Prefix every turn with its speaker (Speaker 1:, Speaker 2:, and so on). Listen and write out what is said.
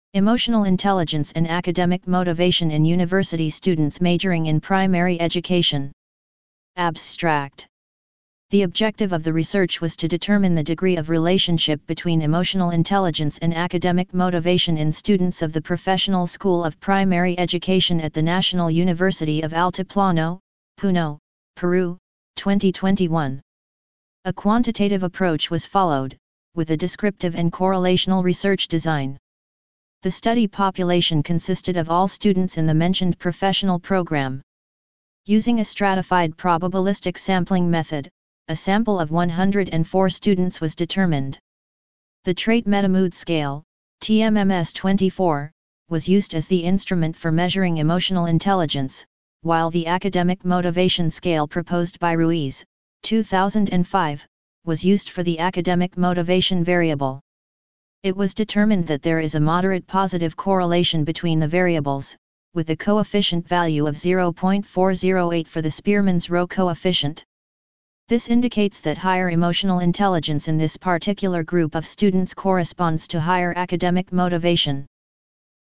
Speaker 1: Emotional intelligence and academic motivation in university students majoring in primary education. Abstract. The objective of the research was to determine the degree of relationship between emotional intelligence and academic motivation in students of the Professional School of Primary Education at the National University of Altiplano, Puno, Peru, 2021. A quantitative approach was followed, with a descriptive and correlational research design. The study population consisted of all students in the mentioned professional program. Using a stratified probabilistic sampling method, a sample of 104 students was determined. The Trait Metamood Scale, TMMS-24, was used as the instrument for measuring emotional intelligence, while the Academic Motivation Scale proposed by Ruiz, 2005, was used for the academic motivation variable. It was determined that there is a moderate positive correlation between the variables, with a coefficient value of 0.408 for the Spearman's Rho coefficient. This indicates that higher emotional intelligence in this particular group of students corresponds to higher academic motivation.